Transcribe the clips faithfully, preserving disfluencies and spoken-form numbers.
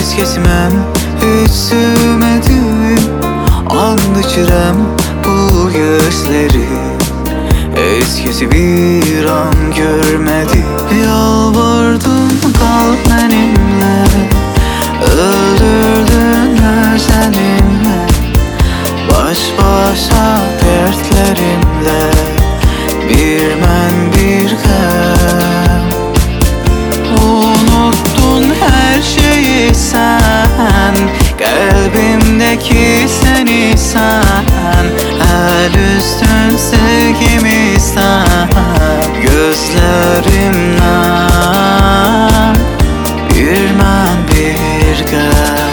Heç keçməm üstümədim, and içirəm bu gözləri. Heç kəsi bir an görmədi. Yalvardım qal mənimlə, öldürdün özəlimlə, baş başa dərdlərimlə, bir mən bir qəm. Unuttun hər şeyi sən, qəlbimdəki səni sən, əl üstün sevgimizdən, gözlərimdən, bir mən bir qəm.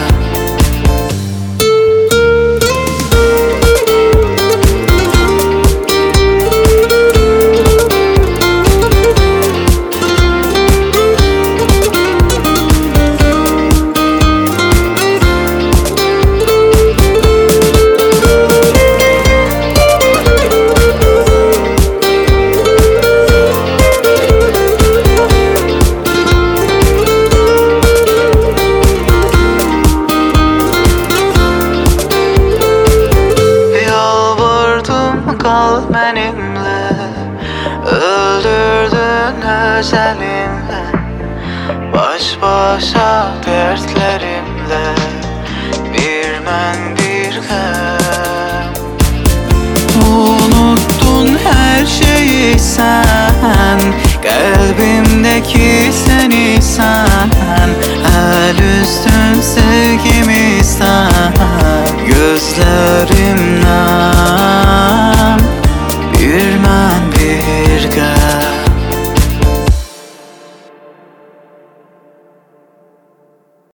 Qal mənimlə, öldürdün özəlimlə, baş başa dərdlərimlə, bir mən bir qəm. Unuttun hər şeyi sən, qəlbimdəki səni sən, əl üstün sevgimizdən, gözlərimdən, bir mən bir qəm.